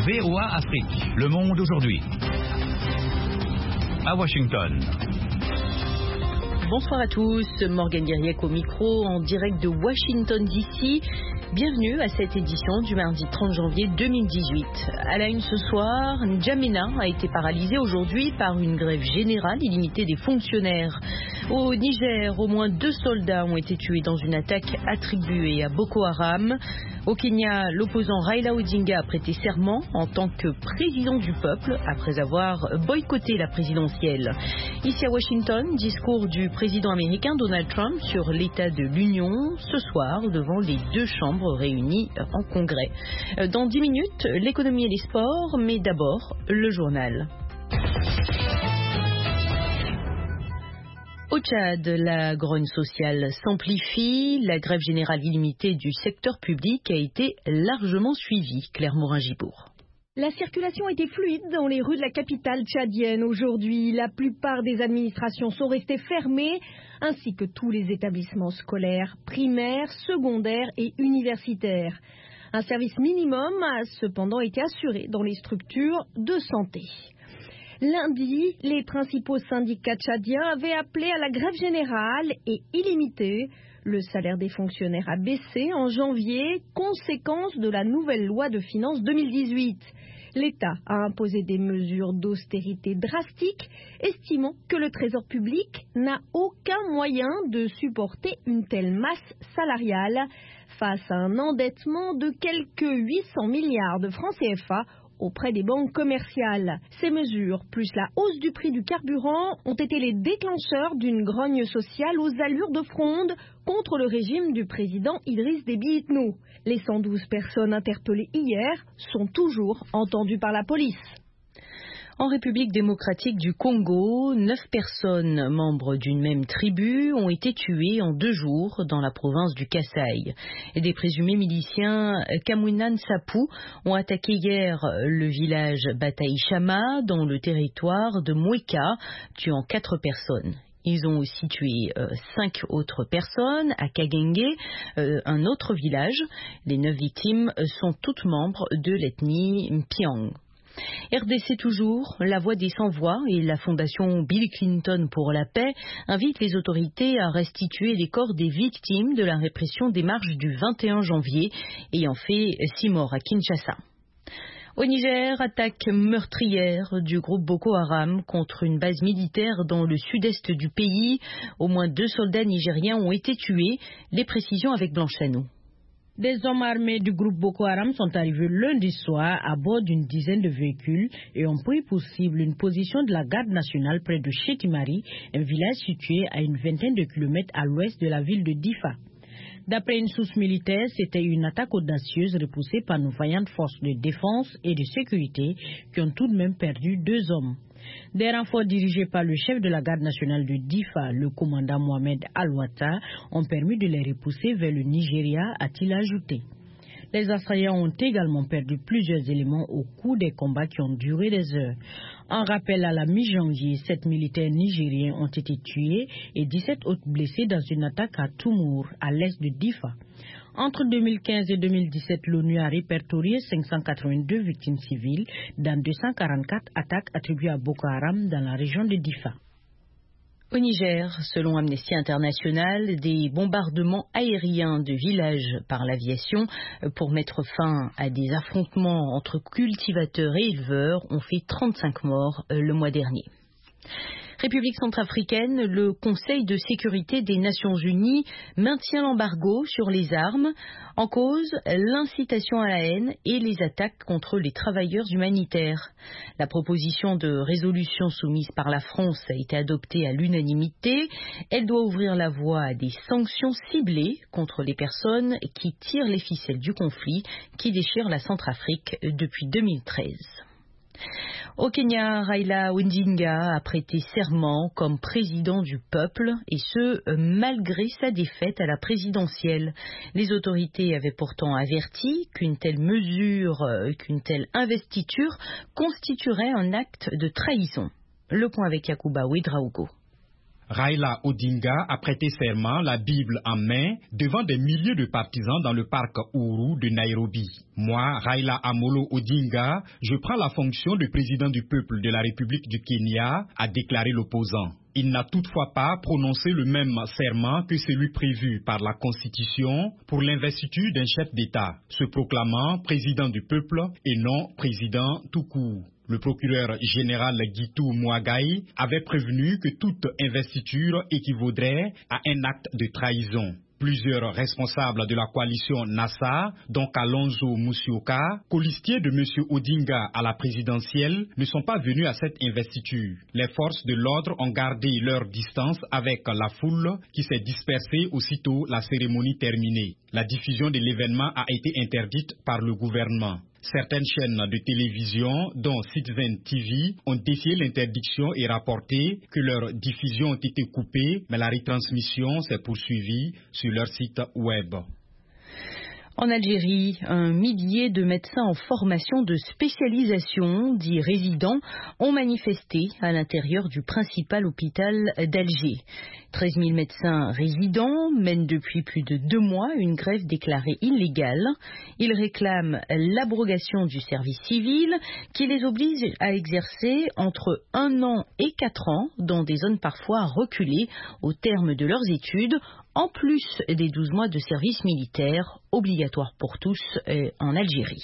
VOA Afrique, le monde aujourd'hui. À Washington. Bonsoir à tous, Morgane Guiriec au micro en direct de Washington DC. Bienvenue à cette édition du mardi 30 janvier 2018. À la une ce soir, N'Djamena a été paralysé aujourd'hui par une grève générale illimitée des fonctionnaires. Au Niger, au moins 2 soldats ont été tués dans une attaque attribuée à Boko Haram. Au Kenya, l'opposant Raila Odinga a prêté serment en tant que président du peuple après avoir boycotté la présidentielle. Ici à Washington, discours du président américain Donald Trump sur l'état de l'Union ce soir devant les 2 chambres réunies en congrès. Dans 10 minutes, l'économie et les sports, mais d'abord le journal. Au Tchad, la grogne sociale s'amplifie. La grève générale illimitée du secteur public a été largement suivie. Claire Morin-Gibourg. La circulation était fluide dans les rues de la capitale tchadienne aujourd'hui. La plupart des administrations sont restées fermées, ainsi que tous les établissements scolaires, primaires, secondaires et universitaires. Un service minimum a cependant été assuré dans les structures de santé. Lundi, les principaux syndicats tchadiens avaient appelé à la grève générale et illimitée. Le salaire des fonctionnaires a baissé en janvier, conséquence de la nouvelle loi de finances 2018. L'État a imposé des mesures d'austérité drastiques, estimant que le trésor public n'a aucun moyen de supporter une telle masse salariale face à un endettement de quelques 800 milliards de francs CFA auprès des banques commerciales. Ces mesures, plus la hausse du prix du carburant, ont été les déclencheurs d'une grogne sociale aux allures de fronde contre le régime du président Idriss Déby Itno. Les 112 personnes interpellées hier sont toujours entendues par la police. En République démocratique du Congo, 9 personnes membres d'une même tribu ont été tuées en 2 jours dans la province du Kasaï. Des présumés miliciens Kamwina Nsapu ont attaqué hier le village Bataïchama dans le territoire de Moueka, tuant 4 personnes. Ils ont aussi tué 5 autres personnes à Kagenge, un autre village. Les 9 victimes sont toutes membres de l'ethnie Mpiang. RDC toujours, la Voix des sans-voix et la fondation Bill Clinton pour la paix invitent les autorités à restituer les corps des victimes de la répression des marches du 21 janvier ayant fait 6 morts à Kinshasa. Au Niger, attaque meurtrière du groupe Boko Haram contre une base militaire dans le sud-est du pays. Au moins 2 soldats nigériens ont été tués. Les précisions avec Blanche Sanou. Des hommes armés du groupe Boko Haram sont arrivés lundi soir à bord d'une dizaine de véhicules et ont pris pour cible une position de la garde nationale près de Chetimari, un village situé à une vingtaine de kilomètres à l'ouest de la ville de Difa. D'après une source militaire, c'était une attaque audacieuse repoussée par nos vaillantes forces de défense et de sécurité qui ont tout de même perdu 2 hommes. Des renforts dirigés par le chef de la garde nationale de Difa, le commandant Mohamed Al-Wata, ont permis de les repousser vers le Nigeria, a-t-il ajouté. Les assaillants ont également perdu plusieurs éléments au cours des combats qui ont duré des heures. En rappel, à la mi-janvier, 7 militaires nigériens ont été tués et 17 autres blessés dans une attaque à Toumour, à l'est de Difa. Entre 2015 et 2017, l'ONU a répertorié 582 victimes civiles dans 244 attaques attribuées à Boko Haram dans la région de Difa. Au Niger, selon Amnesty International, des bombardements aériens de villages par l'aviation pour mettre fin à des affrontements entre cultivateurs et éleveurs ont fait 35 morts le mois dernier. République centrafricaine, le Conseil de sécurité des Nations Unies maintient l'embargo sur les armes, en cause l'incitation à la haine et les attaques contre les travailleurs humanitaires. La proposition de résolution soumise par la France a été adoptée à l'unanimité. Elle doit ouvrir la voie à des sanctions ciblées contre les personnes qui tirent les ficelles du conflit qui déchire la Centrafrique depuis 2013. Au Kenya, Raila Odinga a prêté serment comme président du peuple, et ce, malgré sa défaite à la présidentielle. Les autorités avaient pourtant averti qu'une telle investiture constituerait un acte de trahison. Le point avec Yacouba Ouedraogo. Raila Odinga a prêté serment, la Bible en main, devant des milliers de partisans dans le parc Uhuru de Nairobi. Moi, Raila Amolo Odinga, je prends la fonction de président du peuple de la République du Kenya, a déclaré l'opposant. Il n'a toutefois pas prononcé le même serment que celui prévu par la Constitution pour l'investiture d'un chef d'État, se proclamant président du peuple et non président tout court. Le procureur général Gitu Mwagai avait prévenu que toute investiture équivaudrait à un acte de trahison. Plusieurs responsables de la coalition NASA, dont Kalonzo Musyoka, colistier de M. Odinga à la présidentielle, ne sont pas venus à cette investiture. Les forces de l'ordre ont gardé leur distance avec la foule qui s'est dispersée aussitôt la cérémonie terminée. La diffusion de l'événement a été interdite par le gouvernement. Certaines chaînes de télévision, dont Citizen TV, ont défié l'interdiction et rapporté que leurs diffusions ont été coupées, mais la retransmission s'est poursuivie sur leur site web. En Algérie, un millier de médecins en formation de spécialisation, dits résidents, ont manifesté à l'intérieur du principal hôpital d'Alger. 13 000 médecins résidents mènent depuis plus de 2 mois une grève déclarée illégale. Ils réclament l'abrogation du service civil qui les oblige à exercer entre 1 an et 4 ans dans des zones parfois reculées au terme de leurs études, en plus des 12 mois de service militaire obligatoire pour tous en Algérie.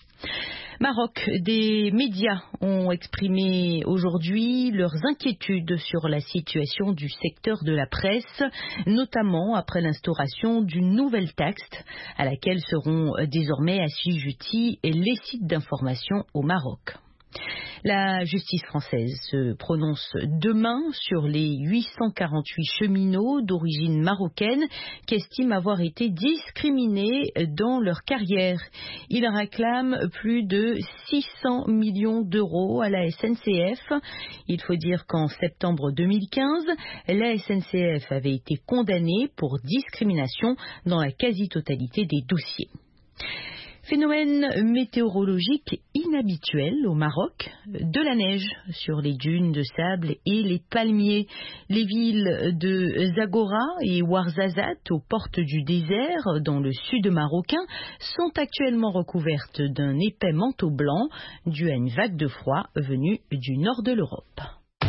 Maroc, des médias ont exprimé aujourd'hui leurs inquiétudes sur la situation du secteur de la presse, notamment après l'instauration d'une nouvelle taxe à laquelle seront désormais assujettis les sites d'information au Maroc. La justice française se prononce demain sur les 848 cheminots d'origine marocaine qui estiment avoir été discriminés dans leur carrière. Ils réclament plus de 600 millions d'euros à la SNCF. Il faut dire qu'en septembre 2015, la SNCF avait été condamnée pour discrimination dans la quasi-totalité des dossiers. Phénomène météorologique inhabituel au Maroc, de la neige sur les dunes de sable et les palmiers. Les villes de Zagora et Ouarzazate, aux portes du désert, dans le sud marocain, sont actuellement recouvertes d'un épais manteau blanc dû à une vague de froid venue du nord de l'Europe.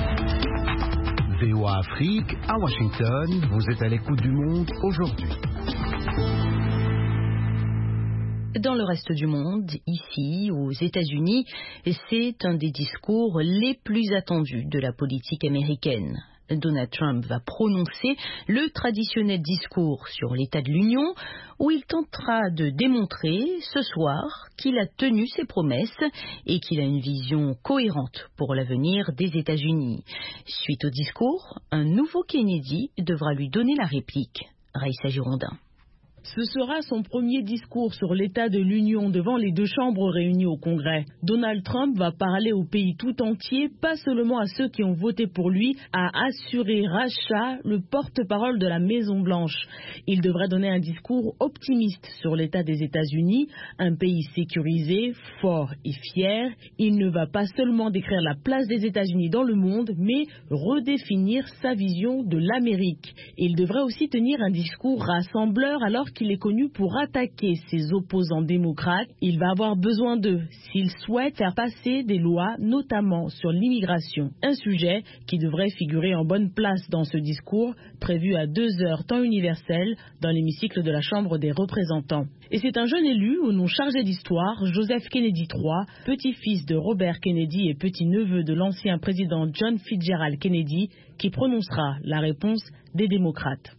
VOA Afrique, à Washington, vous êtes à l'écoute du monde aujourd'hui. Dans le reste du monde, ici, aux États-Unis, c'est un des discours les plus attendus de la politique américaine. Donald Trump va prononcer le traditionnel discours sur l'état de l'Union, où il tentera de démontrer ce soir qu'il a tenu ses promesses et qu'il a une vision cohérente pour l'avenir des États-Unis. Suite au discours, un nouveau Kennedy devra lui donner la réplique. Raïssa Girondin. Ce sera son premier discours sur l'état de l'Union devant les 2 chambres réunies au Congrès. Donald Trump va parler au pays tout entier, pas seulement à ceux qui ont voté pour lui, a assuré Racha, le porte-parole de la Maison-Blanche. Il devrait donner un discours optimiste sur l'état des États-Unis, un pays sécurisé, fort et fier. Il ne va pas seulement décrire la place des États-Unis dans le monde, mais redéfinir sa vision de l'Amérique. Il devrait aussi tenir un discours rassembleur alors qu'il est connu pour attaquer ses opposants démocrates. Il va avoir besoin d'eux s'il souhaite faire passer des lois, notamment sur l'immigration. Un sujet qui devrait figurer en bonne place dans ce discours, prévu à 2 heures temps universel dans l'hémicycle de la Chambre des représentants. Et c'est un jeune élu au nom chargé d'histoire, Joseph Kennedy III, petit-fils de Robert Kennedy et petit-neveu de l'ancien président John Fitzgerald Kennedy, qui prononcera la réponse des démocrates.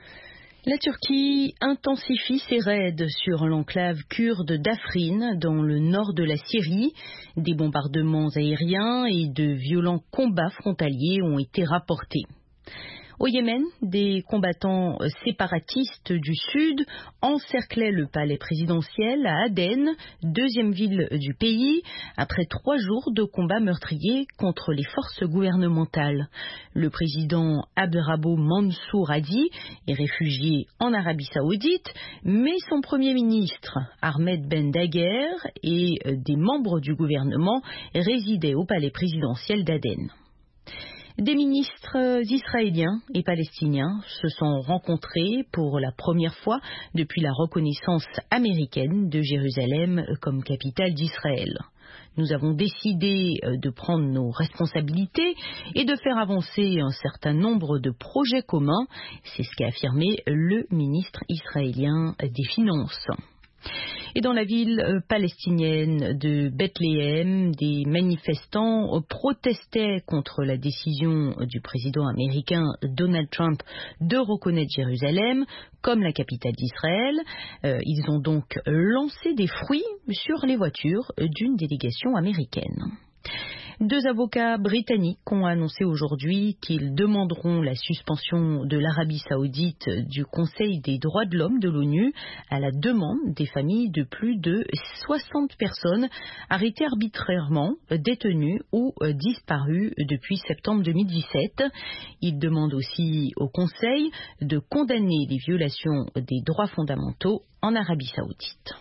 La Turquie intensifie ses raids sur l'enclave kurde d'Afrin dans le nord de la Syrie. Des bombardements aériens et de violents combats frontaliers ont été rapportés. Au Yémen, des combattants séparatistes du sud encerclaient le palais présidentiel à Aden, 2e ville du pays, après 3 jours de combats meurtriers contre les forces gouvernementales. Le président Abdrabbuh Mansour Hadi est réfugié en Arabie Saoudite, mais son premier ministre, Ahmed Ben Daguer, et des membres du gouvernement résidaient au palais présidentiel d'Aden. Des ministres israéliens et palestiniens se sont rencontrés pour la première fois depuis la reconnaissance américaine de Jérusalem comme capitale d'Israël. Nous avons décidé de prendre nos responsabilités et de faire avancer un certain nombre de projets communs. C'est ce qu'a affirmé le ministre israélien des Finances. Et dans la ville palestinienne de Bethléem, des manifestants protestaient contre la décision du président américain Donald Trump de reconnaître Jérusalem comme la capitale d'Israël. Ils ont donc lancé des fruits sur les voitures d'une délégation américaine. 2 avocats britanniques ont annoncé aujourd'hui qu'ils demanderont la suspension de l'Arabie Saoudite du Conseil des droits de l'homme de l'ONU à la demande des familles de plus de 60 personnes arrêtées arbitrairement, détenues ou disparues depuis septembre 2017. Ils demandent aussi au Conseil de condamner les violations des droits fondamentaux en Arabie Saoudite.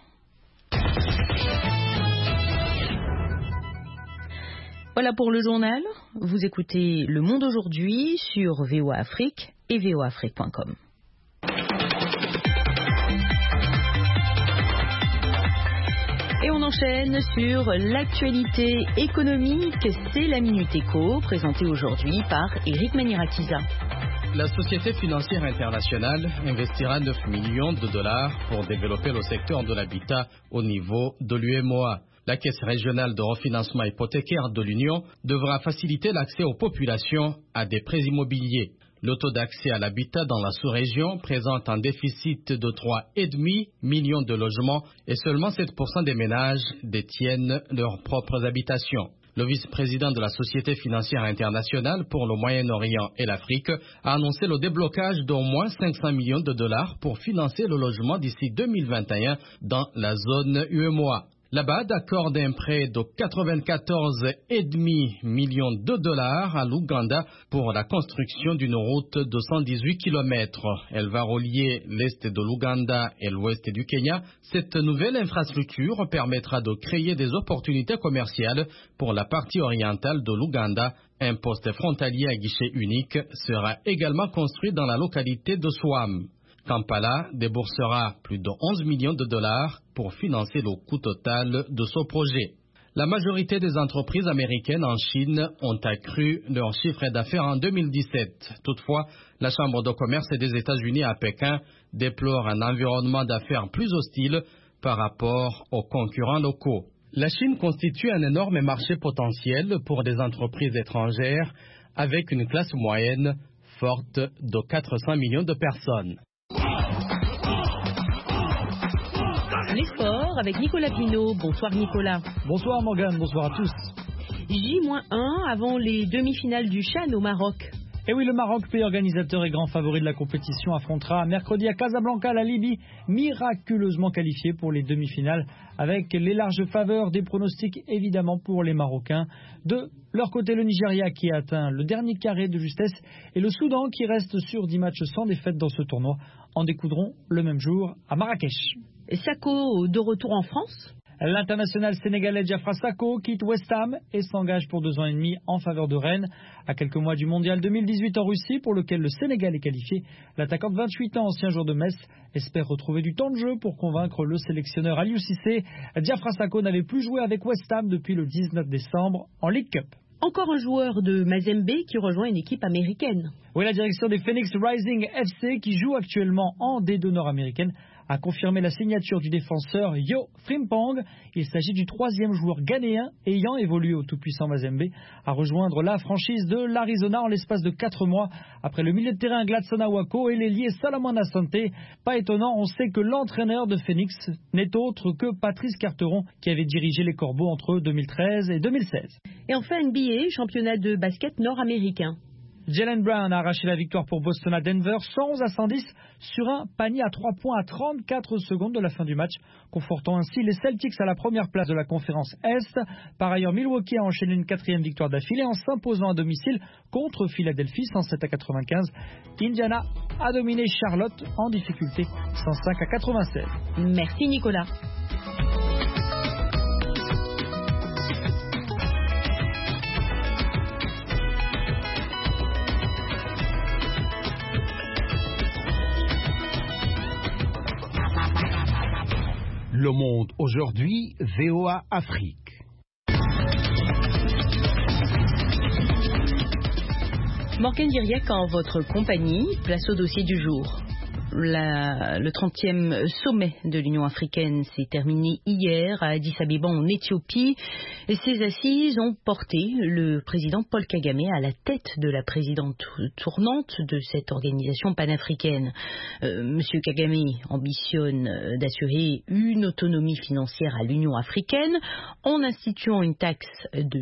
Voilà pour le journal. Vous écoutez Le Monde aujourd'hui sur VOA Afrique et voaafrique.com. Et on enchaîne sur l'actualité économique. C'est la Minute Éco, présentée aujourd'hui par Eric Manirakiza. La Société financière internationale investira 9 millions de dollars pour développer le secteur de l'habitat au niveau de l'UEMOA. La Caisse régionale de refinancement hypothécaire de l'Union devra faciliter l'accès aux populations à des prêts immobiliers. Le taux d'accès à l'habitat dans la sous-région présente un déficit de 3,5 millions de logements et seulement 7% des ménages détiennent leurs propres habitations. Le vice-président de la Société financière internationale pour le Moyen-Orient et l'Afrique a annoncé le déblocage d'au moins 500 millions de dollars pour financer le logement d'ici 2021 dans la zone UEMOA. La BAD accorde un prêt de 94,5 millions de dollars à l'Ouganda pour la construction d'une route de 118 km. Elle va relier l'est de l'Ouganda et l'ouest du Kenya. Cette nouvelle infrastructure permettra de créer des opportunités commerciales pour la partie orientale de l'Ouganda. Un poste frontalier à guichet unique sera également construit dans la localité de Swam. Kampala déboursera plus de 11 millions de dollars pour financer le coût total de ce projet. La majorité des entreprises américaines en Chine ont accru leur chiffre d'affaires en 2017. Toutefois, la Chambre de commerce des États-Unis à Pékin déplore un environnement d'affaires plus hostile par rapport aux concurrents locaux. La Chine constitue un énorme marché potentiel pour des entreprises étrangères avec une classe moyenne forte de 400 millions de personnes. Les sports avec Nicolas Pinault. Bonsoir Nicolas. Bonsoir Morgane, bonsoir à tous. J-1 avant les demi-finales du CHAN au Maroc. Et oui, le Maroc, pays organisateur et grand favori de la compétition, affrontera mercredi à Casablanca la Libye, miraculeusement qualifiée pour les demi-finales, avec les larges faveurs des pronostics évidemment pour les Marocains. De leur côté, le Nigeria qui a atteint le dernier carré de justesse et le Soudan qui reste sur 10 matchs sans défaite dans ce tournoi en découdront le même jour à Marrakech. Et Sakho de retour en France. L'international sénégalais Diafra Sakho quitte West Ham et s'engage pour 2 ans et demi en faveur de Rennes. À quelques mois du mondial 2018 en Russie, pour lequel le Sénégal est qualifié, l'attaquant de 28 ans, ancien joueur de Metz, espère retrouver du temps de jeu pour convaincre le sélectionneur Aliou Cissé. Diafra Sakho n'avait plus joué avec West Ham depuis le 19 décembre en League Cup. Encore un joueur de Mazembe qui rejoint une équipe américaine. Oui, la direction des Phoenix Rising FC, qui joue actuellement en D2 nord-américaine, a confirmé la signature du défenseur Yo Frimpong. Il s'agit du 3e joueur ghanéen ayant évolué au tout-puissant Mazembe à rejoindre la franchise de l'Arizona en l'espace de 4 mois après le milieu de terrain Gladson Awako et l'ailier Salomon Asante. Pas étonnant, on sait que l'entraîneur de Phoenix n'est autre que Patrice Carteron qui avait dirigé les Corbeaux entre 2013 et 2016. Et enfin NBA, championnat de basket nord-américain. Jaylen Brown a arraché la victoire pour Boston à Denver 111-110 sur un panier à 3 points à 34 secondes de la fin du match, confortant ainsi les Celtics à la première place de la conférence Est. Par ailleurs, Milwaukee a enchaîné une 4e victoire d'affilée en s'imposant à domicile contre Philadelphie 107-95. Indiana a dominé Charlotte en difficulté 105-96. Merci Nicolas. Le Monde aujourd'hui, VOA Afrique. Morgane Diriac en votre compagnie, place au dossier du jour. Le 30e sommet de l'Union africaine s'est terminé hier à Addis Abeba en Éthiopie et ces assises ont porté le président Paul Kagame à la tête de la présidente tournante de cette organisation panafricaine. Monsieur Kagame ambitionne d'assurer une autonomie financière à l'Union africaine en instituant une taxe de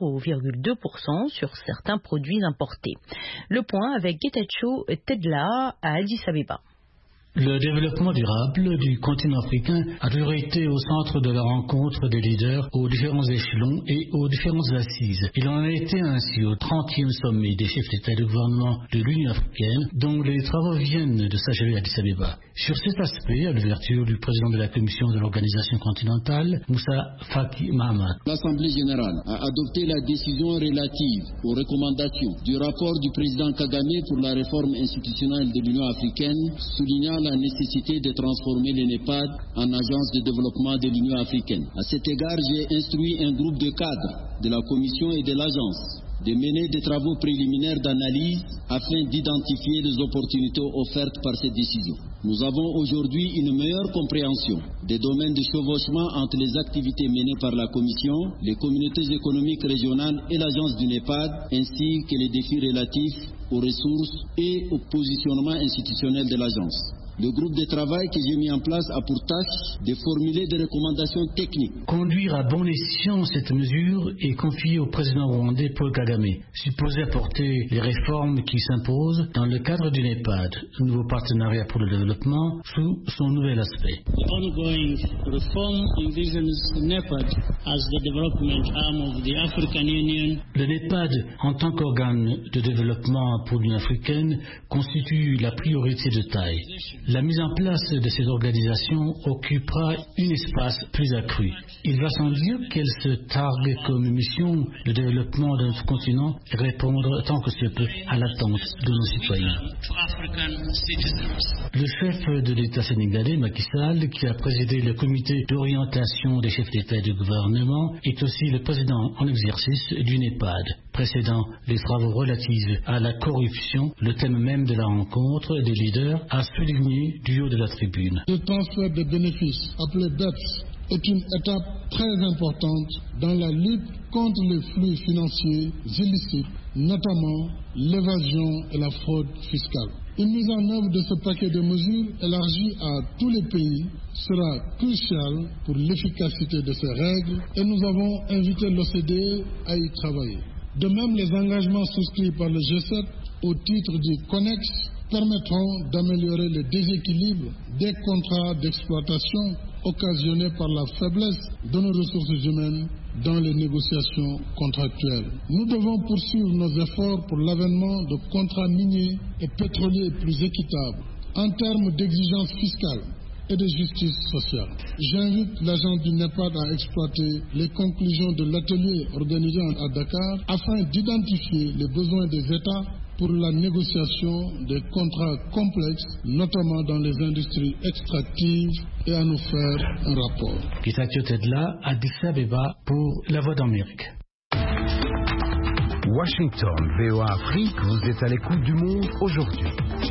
0,2% sur certains produits importés. Le point avec Getachew Tedla à Addis Abeba. Le développement durable du continent africain a toujours été au centre de la rencontre des leaders aux différents échelons et aux différentes assises. Il en a été ainsi au 30e sommet des chefs d'État et de gouvernement de l'Union africaine, dont les travaux viennent de s'achever à Addis Abeba. Sur cet aspect, à l'ouverture du président de la commission de l'organisation continentale, Moussa Faki Mahamat. L'Assemblée générale a adopté la décision relative aux recommandations du rapport du président Kagame pour la réforme institutionnelle de l'Union africaine, soulignant la nécessité de transformer le NEPAD en agence de développement de l'Union africaine. À cet égard, j'ai instruit un groupe de cadres de la Commission et de l'agence de mener des travaux préliminaires d'analyse afin d'identifier les opportunités offertes par cette décision. Nous avons aujourd'hui une meilleure compréhension des domaines de chevauchement entre les activités menées par la Commission, les communautés économiques régionales et l'agence du NEPAD, ainsi que les défis relatifs aux ressources et au positionnement institutionnel de l'agence. Le groupe de travail que j'ai mis en place a pour tâche de formuler des recommandations techniques. Conduire à bon escient cette mesure est confié au président rwandais Paul Kagame, supposé apporter les réformes qui s'imposent dans le cadre du NEPAD, nouveau partenariat pour le développement, sous son nouvel aspect. The ongoing reform envisions NEPAD as the development arm of the African Union. Le NEPAD, en tant qu'organe de développement pour l'Union africaine, constitue la priorité de taille. La mise en place de ces organisations occupera un espace plus accru. Il va sans dire qu'elle se targue comme mission de développement de notre continent et répondre tant que se peut à l'attente de nos citoyens. Le chef de l'État sénégalais, Macky Sall, qui a présidé le comité d'orientation des chefs d'État et de gouvernement, est aussi le président en exercice du NEPAD. Précédant les travaux relatifs à la corruption, le thème même de la rencontre des leaders a souligné du haut de la tribune. Le transfert de bénéfices, appelé BEPS, est une étape très importante dans la lutte contre les flux financiers illicites, notamment l'évasion et la fraude fiscale. Une mise en œuvre de ce paquet de mesures élargi à tous les pays sera cruciale pour l'efficacité de ces règles et nous avons invité l'OCDE à y travailler. De même, les engagements souscrits par le G7 au titre du CONEX permettront d'améliorer le déséquilibre des contrats d'exploitation occasionnés par la faiblesse de nos ressources humaines dans les négociations contractuelles. Nous devons poursuivre nos efforts pour l'avènement de contrats miniers et pétroliers plus équitables en termes d'exigences fiscales et de justice sociale. J'invite l'agent du NEPAD à exploiter les conclusions de l'atelier organisé à Dakar afin d'identifier les besoins des États pour la négociation des contrats complexes, notamment dans les industries extractives, et à nous faire un rapport. Getachew Tedla, Addis Abeba pour La Voix d'Amérique. Washington, VOA Afrique, vous êtes à l'écoute du monde aujourd'hui.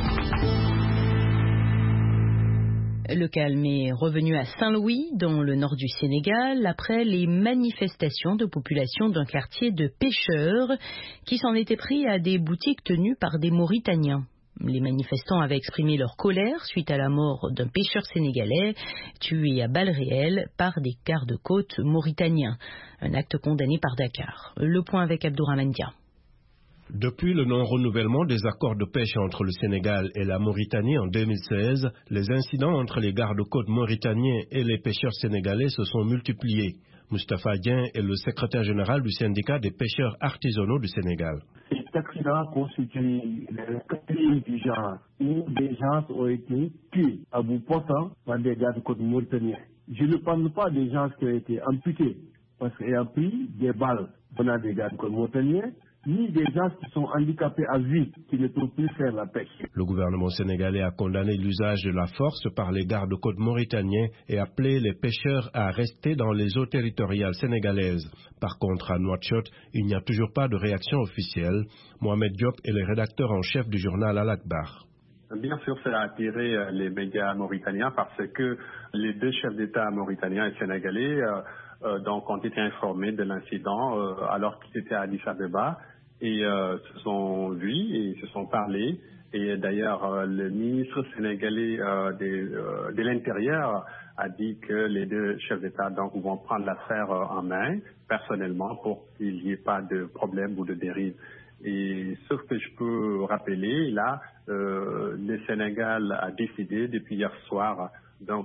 Le calme est revenu à Saint-Louis, dans le nord du Sénégal, après les manifestations de population d'un quartier de pêcheurs qui s'en étaient pris à des boutiques tenues par des Mauritaniens. Les manifestants avaient exprimé leur colère suite à la mort d'un pêcheur sénégalais tué à balles réelles par des gardes-côtes mauritaniens. Un acte condamné par Dakar. Le point avec Abdourahmane Dia. Depuis le non-renouvellement des accords de pêche entre le Sénégal et la Mauritanie en 2016, les incidents entre les gardes-côtes mauritaniens et les pêcheurs sénégalais se sont multipliés. Moustapha Dieng est le secrétaire général du syndicat des pêcheurs artisanaux du Sénégal. Cet accident constitue le quatrième du genre où des gens ont été tués à bout portant par des gardes-côtes mauritaniens. Je ne parle pas des gens qui ont été amputés parce qu'ils ont pris des balles venant des gardes-côtes mauritaniens, ni des gens qui sont handicapés à vie, qui ne peuvent plus faire la pêche. Le gouvernement sénégalais a condamné l'usage de la force par les gardes-côtes mauritaniens et appelé les pêcheurs à rester dans les eaux territoriales sénégalaises. Par contre, à Nouakchott, il n'y a toujours pas de réaction officielle. Mohamed Diop est le rédacteur en chef du journal Al Akbar. Bien sûr, cela a attiré les médias mauritaniens parce que les deux chefs d'État mauritaniens et sénégalais donc ont été informés de l'incident alors qu'ils étaient à Addis Abeba et se sont vus et se sont parlé. Et d'ailleurs, le ministre sénégalais de l'Intérieur a dit que les deux chefs d'État donc vont prendre l'affaire en main personnellement pour qu'il n'y ait pas de problème ou de dérive. Et sauf que je peux rappeler, là, le Sénégal a décidé depuis hier soir donc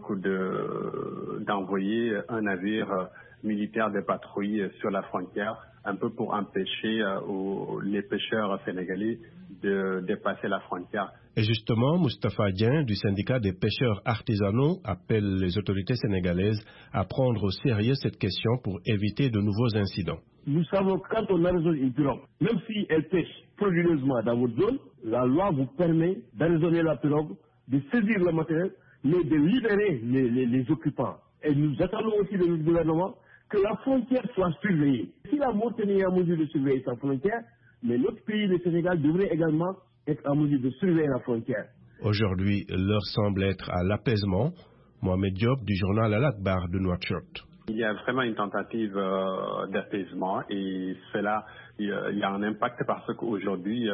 d'envoyer un navire militaire de patrouille sur la frontière, un peu pour empêcher les pêcheurs sénégalais de dépasser la frontière. Et justement, Moustapha Dieng du syndicat des pêcheurs artisanaux appelle les autorités sénégalaises à prendre au sérieux cette question pour éviter de nouveaux incidents. Nous savons que quand on arraisonne une pirogue, même si elle pêche frauduleusement dans votre zone, la loi vous permet d'arraisonner la pirogue, de saisir le matériel, mais de libérer les occupants. Et nous attendons aussi de notre gouvernement que la frontière soit surveillée. Si la Mauritanie est en mesure de surveiller sa frontière, mais notre pays, le Sénégal, devrait également être en mesure de surveiller la frontière. Aujourd'hui, l'heure semble être à l'apaisement. Mohamed Diop du journal Al Akbar de Nouakchott. Il y a vraiment une tentative d'apaisement et cela, il y a un impact parce qu'aujourd'hui,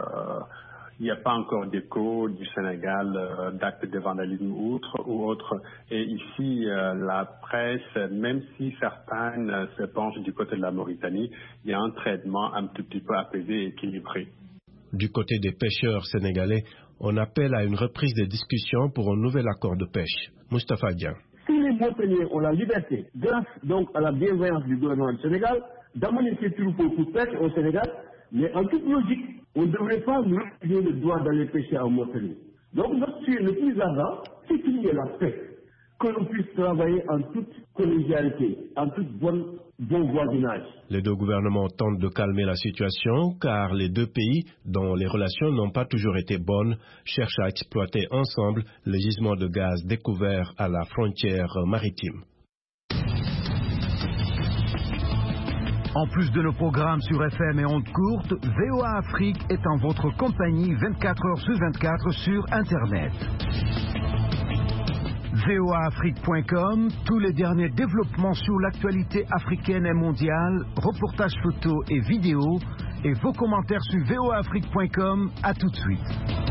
il n'y a pas encore d'écho du Sénégal d'actes de vandalisme ou autre. Et ici, la presse, même si certaines se penchent du côté de la Mauritanie, il y a un traitement un tout petit peu apaisé et équilibré. Du côté des pêcheurs sénégalais, on appelle à une reprise des discussions pour un nouvel accord de pêche. Moustapha Dieng. Si les Mauritaniens ont la liberté, grâce donc à la bienveillance du gouvernement du Sénégal, d'amener ces troupeaux pour pêcher au Sénégal, mais en toute logique, on ne devrait pas nous refuser le droit d'aller pêcher en Mauritanie. Donc notre sujet le plus ardent, c'est qu'il y ait la paix, que l'on puisse travailler en toute collégialité, en toute bon voisinage. Les deux gouvernements tentent de calmer la situation car les deux pays, dont les relations n'ont pas toujours été bonnes, cherchent à exploiter ensemble les gisements de gaz découverts à la frontière maritime. En plus de nos programmes sur FM et ondes courtes, VOA Afrique est en votre compagnie 24 heures sur 24 sur Internet. voaafrique.com, tous les derniers développements sur l'actualité africaine et mondiale, reportages photos et vidéos, et vos commentaires sur voaafrique.com. À tout de suite.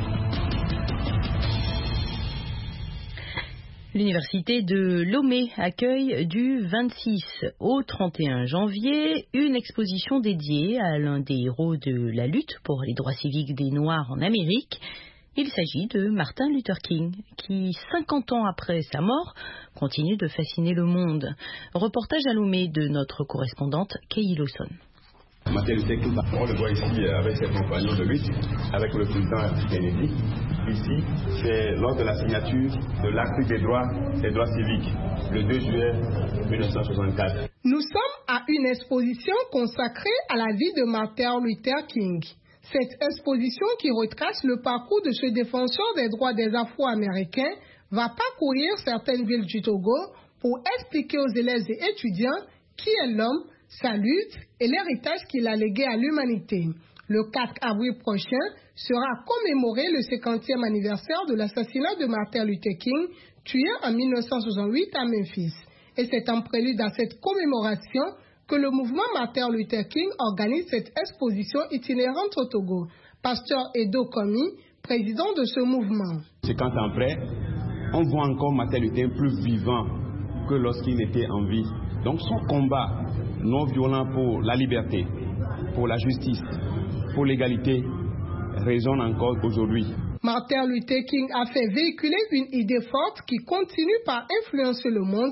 L'université de Lomé accueille du 26 au 31 janvier une exposition dédiée à l'un des héros de la lutte pour les droits civiques des Noirs en Amérique. Il s'agit de Martin Luther King, qui, 50 ans après sa mort, continue de fasciner le monde. Reportage à Lomé de notre correspondante Kay Lawson. Martin Luther King, on le voit ici avec ses compagnons de lutte, avec le président Kennedy. Ici, c'est lors de la signature de l'acte des droits civiques, le 2 juillet 1964. Nous sommes à une exposition consacrée à la vie de Martin Luther King. Cette exposition qui retrace le parcours de ce défenseur des droits des Afro-Américains va parcourir certaines villes du Togo pour expliquer aux élèves et étudiants qui est l'homme, sa lutte et l'héritage qu'il a légué à l'humanité. Le 4 avril prochain sera commémoré le 50e anniversaire de l'assassinat de Martin Luther King, tué en 1968 à Memphis. Et c'est en prélude à cette commémoration que le mouvement Martin Luther King organise cette exposition itinérante au Togo. Pasteur Edo Komi, président de ce mouvement. 50 ans après, on voit encore Martin Luther plus vivant que lorsqu'il était en vie. Donc son combat non violent pour la liberté, pour la justice, pour l'égalité, résonne encore aujourd'hui. Martin Luther King a fait véhiculer une idée forte qui continue par influencer le monde,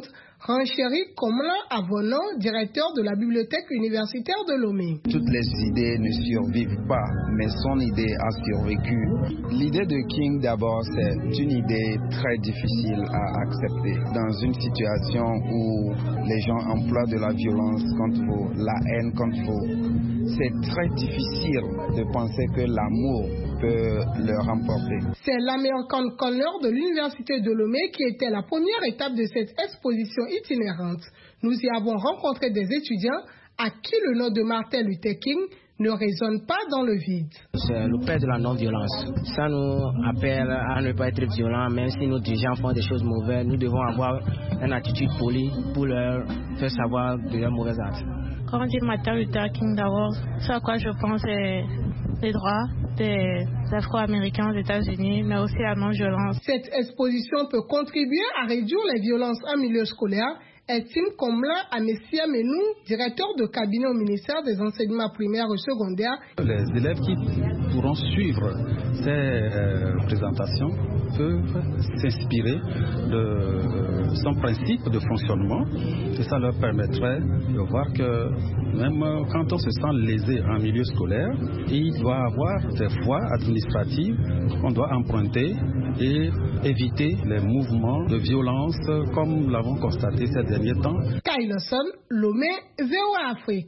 Renchérit Komla Avono, directeur de la bibliothèque universitaire de Lomé. Toutes les idées ne survivent pas, mais son idée a survécu. L'idée de King, d'abord, c'est une idée très difficile à accepter. Dans une situation où les gens emploient de la violence contre vous, la haine contre vous, c'est très difficile de penser que l'amour peut le remporter. C'est l'American Corner de l'université de Lomé qui était la première étape de cette exposition itinérante. Nous y avons rencontré des étudiants à qui le nom de Martin Luther King ne résonne pas dans le vide. C'est le père de la non-violence. Ça nous appelle à ne pas être violents, même si nos dirigeants font des choses mauvaises. Nous devons avoir une attitude polie pour leur faire savoir de leurs mauvais actes. Quand on dit Martin Luther King, d'abord, ce à quoi je pense, c'est les droits des Afro-Américains aux États-Unis, mais aussi la non-violence. Cette exposition peut contribuer à réduire les violences en milieu scolaire, estime Komla Amesia Menou, directeur de cabinet au ministère des enseignements primaires et secondaires. Les élèves qui pourront suivre ces présentations peuvent s'inspirer de son principe de fonctionnement et ça leur permettrait de voir que même quand on se sent lésé en milieu scolaire, il doit y avoir des voies administratives qu'on doit emprunter et éviter les mouvements de violence comme nous l'avons constaté ces derniers temps. Kailoson, Lomé, VOA Afrique.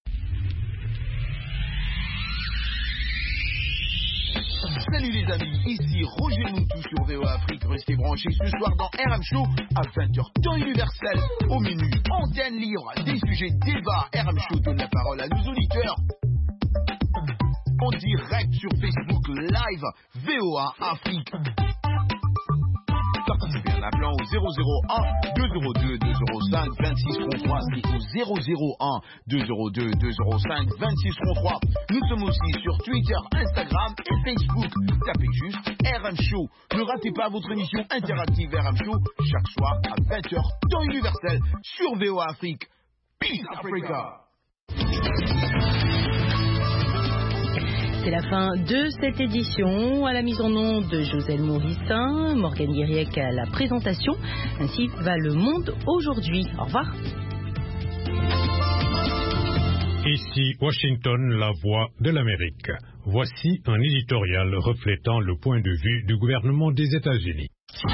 Salut les amis, ici Roger Moutou sur VOA Afrique. Restez branchés ce soir dans RM Show à 20h temps universel. Au menu, antenne libre, des sujets débat. RM Show donne la parole à nos auditeurs. En direct sur Facebook Live, VOA Afrique. Participez en appelant au 001 202 205 26 33. C'est au 001 202 205 26 33. Nous sommes aussi sur Twitter, Instagram et Facebook. Tapez juste RM Show. Ne ratez pas votre émission interactive RM Show chaque soir à 20h temps universel sur VOA Afrique. Peace Africa. C'est la fin de cette édition. À la mise en onde de Joselle Maurissin, Morgane Guiriec à la présentation. Ainsi va le monde aujourd'hui. Au revoir. Ici Washington, la voix de l'Amérique. Voici un éditorial reflétant le point de vue du gouvernement des États-Unis.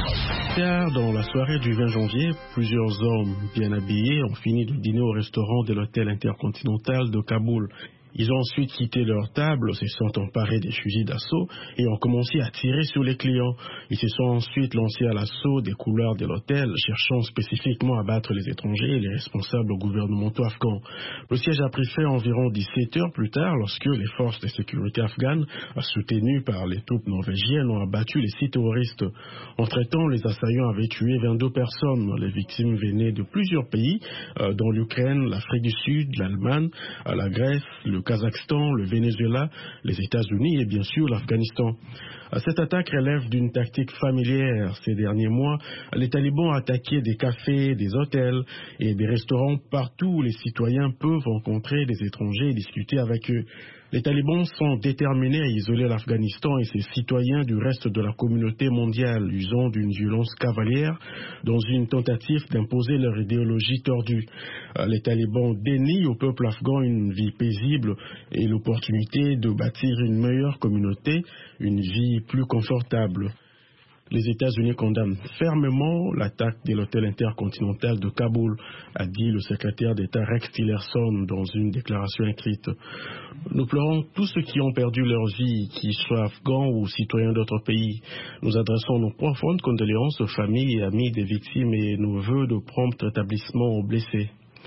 Dans la soirée du 20 janvier, plusieurs hommes bien habillés ont fini de dîner au restaurant de l'hôtel intercontinental de Kaboul. Ils ont ensuite quitté leur table, se sont emparés des fusils d'assaut et ont commencé à tirer sur les clients. Ils se sont ensuite lancés à l'assaut des couloirs de l'hôtel, cherchant spécifiquement à battre les étrangers et les responsables gouvernementaux afghans. Le siège a pris fin environ 17 heures plus tard, lorsque les forces de sécurité afghanes, soutenues par les troupes norvégiennes, ont abattu les 6 terroristes. Entre-temps, les assaillants avaient tué 22 personnes. Les victimes venaient de plusieurs pays, dont l'Ukraine, l'Afrique du Sud, l'Allemagne, la Grèce, le Kazakhstan, le Venezuela, les États-Unis et bien sûr l'Afghanistan. Cette attaque relève d'une tactique familière. Ces derniers mois, les talibans ont attaqué des cafés, des hôtels et des restaurants partout où les citoyens peuvent rencontrer des étrangers et discuter avec eux. Les talibans sont déterminés à isoler l'Afghanistan et ses citoyens du reste de la communauté mondiale, usant d'une violence cavalière dans une tentative d'imposer leur idéologie tordue. Les talibans dénient au peuple afghan une vie paisible et l'opportunité de bâtir une meilleure communauté, une vie plus confortable. Les États-Unis condamnent fermement l'attaque de l'hôtel intercontinental de Kaboul, a dit le secrétaire d'État Rex Tillerson dans une déclaration écrite. Nous pleurons tous ceux qui ont perdu leur vie, qu'ils soient afghans ou citoyens d'autres pays. Nous adressons nos profondes condoléances aux familles et amis des victimes et nos vœux de prompt rétablissement aux blessés.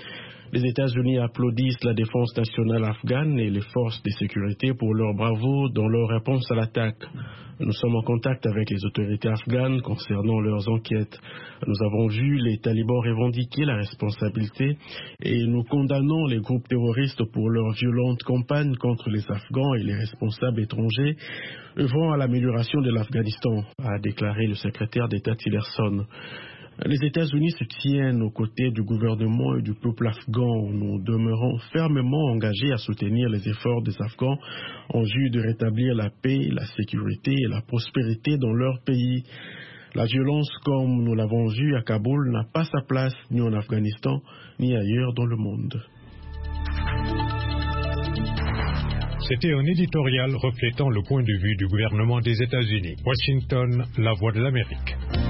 Les États-Unis applaudissent la défense nationale afghane et les forces de sécurité pour leur bravoure dans leur réponse à l'attaque. Nous sommes en contact avec les autorités afghanes concernant leurs enquêtes. Nous avons vu les talibans revendiquer la responsabilité et nous condamnons les groupes terroristes pour leur violente campagne contre les Afghans et les responsables étrangers œuvrant à l'amélioration de l'Afghanistan, a déclaré le secrétaire d'État Tillerson. Les États-Unis se tiennent aux côtés du gouvernement et du peuple afghan. Nous demeurons fermement engagés à soutenir les efforts des Afghans en vue de rétablir la paix, la sécurité et la prospérité dans leur pays. La violence, comme nous l'avons vu à Kaboul, n'a pas sa place ni en Afghanistan, ni ailleurs dans le monde. C'était un éditorial reflétant le point de vue du gouvernement des États-Unis. Washington, la voix de l'Amérique.